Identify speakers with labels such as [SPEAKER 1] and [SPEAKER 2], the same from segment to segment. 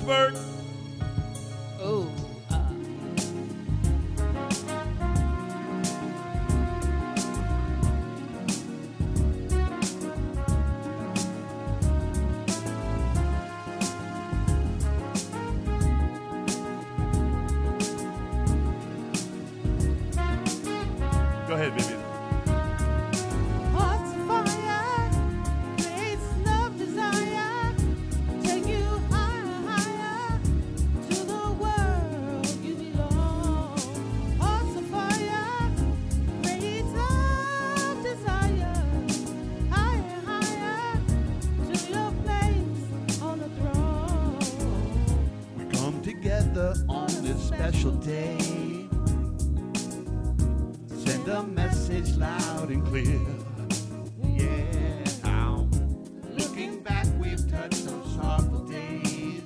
[SPEAKER 1] Bert.
[SPEAKER 2] Oh.
[SPEAKER 1] Go ahead, Vivian.
[SPEAKER 3] Hearts of fire, creates love, desire, take you higher, higher, to the world you belong. Hearts of fire, creates love, desire, higher, higher, to your place on the throne.
[SPEAKER 1] We come together on this special day. Send a message loud and clear. Yeah. Looking back, we've touched some sorrowful days.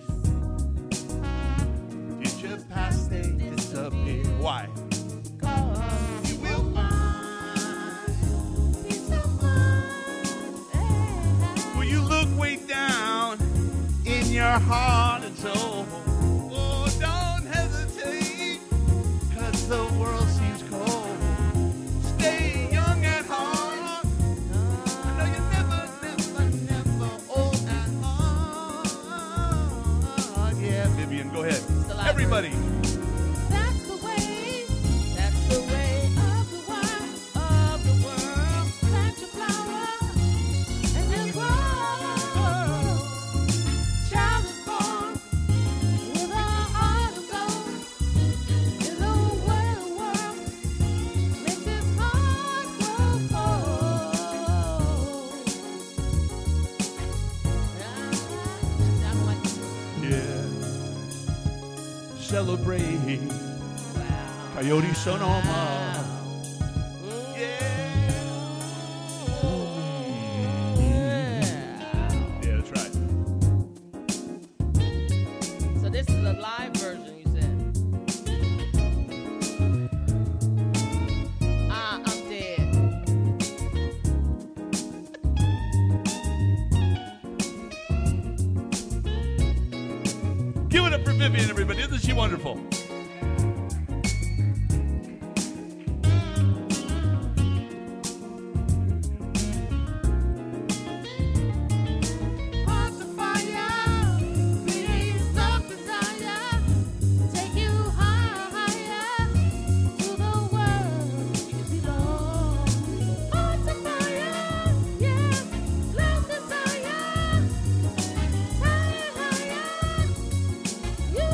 [SPEAKER 1] Future past, they disappear. Why? You will find
[SPEAKER 3] Peace of mind.
[SPEAKER 1] Will you look way down in your heart and soul? Oh, don't hesitate, 'cause the world seems cold. Stay young at heart. I know you're never old at heart. Yeah, Vivian, go ahead.
[SPEAKER 2] the library.
[SPEAKER 1] Everybody.
[SPEAKER 3] That's the way.
[SPEAKER 2] That's the way
[SPEAKER 3] Of the world, of the world, plant your flower and then grow. Child is born with a heart of gold. In the world, makes his heart grow cold.
[SPEAKER 1] Yeah. Celebrate. Coyote Sonoma. Yeah, that's right.
[SPEAKER 2] So this is a live version, you said. I'm dead.
[SPEAKER 1] Give it up for Vivian, everybody. Isn't she wonderful?
[SPEAKER 3] Hearts of fire, breathe of desire, take you higher, higher, to the world you belong. Hearts of fire, yeah, love, desire, higher, higher, you.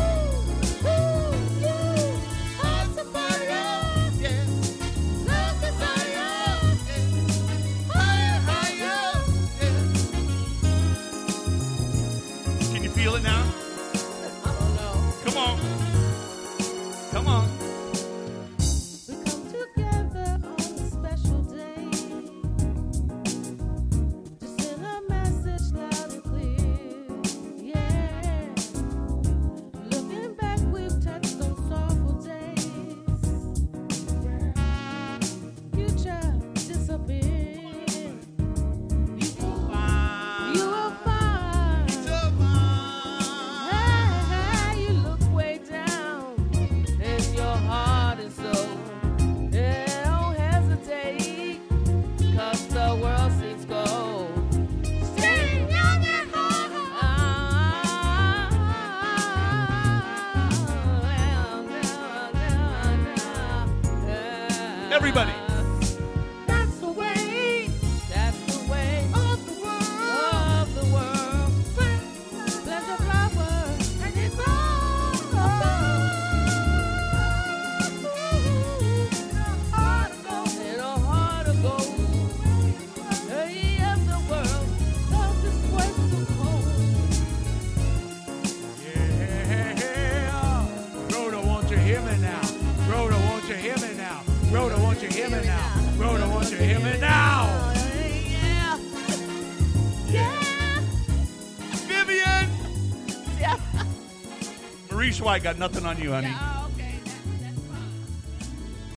[SPEAKER 3] Hearts of fire, yeah, love, desire, higher, higher, yeah.
[SPEAKER 1] Can you feel it now?
[SPEAKER 2] I don't know.
[SPEAKER 1] Come on. Come on.
[SPEAKER 3] We come together on a special day to send a message loud and clear. Yeah, looking back, we've touched on sorrowful days. Future disappeared. You will find. Hey, you look way down in your heart and soul. Yeah, don't hesitate, 'cause the world seems cold. Stay young at heart.
[SPEAKER 1] Everybody.
[SPEAKER 3] That's the way.
[SPEAKER 2] That's the way
[SPEAKER 3] Of the world.
[SPEAKER 2] of the world.
[SPEAKER 3] Plant your flower and it grows. Heart of gold.
[SPEAKER 2] In a heart of gold. Hey, of the world.
[SPEAKER 3] Love this place so cold.
[SPEAKER 1] Yeah. Rhoda, won't you hear me now? Rhoda, won't you hear me now? Rhoda, won't you hear me now? Rhoda, won't you hear me now?
[SPEAKER 3] Yeah.
[SPEAKER 1] Vivian!
[SPEAKER 2] Yeah.
[SPEAKER 1] Maurice White got nothing on you, honey.